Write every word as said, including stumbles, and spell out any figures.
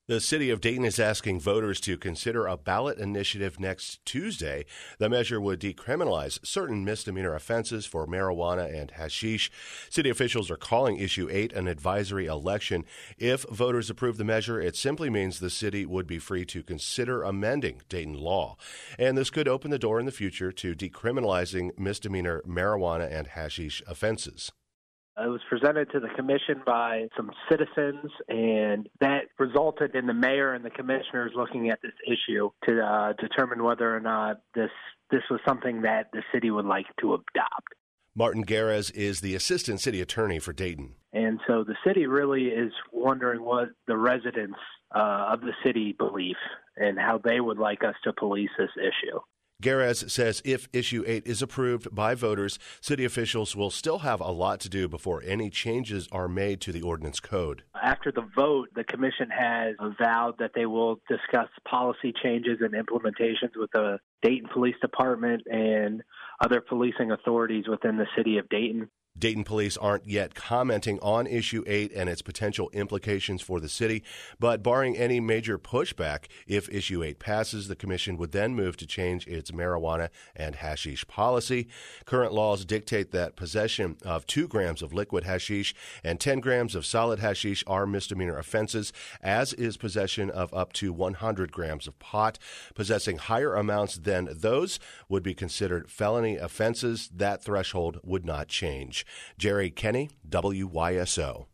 The city of Dayton is asking voters to consider a ballot initiative next Tuesday. The measure would decriminalize certain misdemeanor offenses for marijuana and hashish. City officials are calling Issue eight an advisory election. If voters approve the measure, it simply means the city would be free to consider amending Dayton law. And this could open the door in the future to decriminalizing misdemeanor marijuana and hashish offenses. It was presented to the commission by some citizens, and that resulted in the mayor and the commissioners looking at this issue to uh, determine whether or not this this was something that the city would like to adopt. Martin Garez is the assistant city attorney for Dayton. And so the city really is wondering what the residents uh, of the city believe and how they would like us to police this issue. Garez says if Issue eight is approved by voters, city officials will still have a lot to do before any changes are made to the ordinance code. After the vote, the commission has vowed that they will discuss policy changes and implementations with the Dayton Police Department and other policing authorities within the city of Dayton. Dayton police aren't yet commenting on Issue eight and its potential implications for the city, but barring any major pushback, if Issue eight passes, the commission would then move to change its marijuana and hashish policy. Current laws dictate that possession of two grams of liquid hashish and ten grams of solid hashish are misdemeanor offenses, as is possession of up to one hundred grams of pot. Possessing higher amounts than those would be considered felony offenses. That threshold would not change. Jerry Kenny, W Y S O.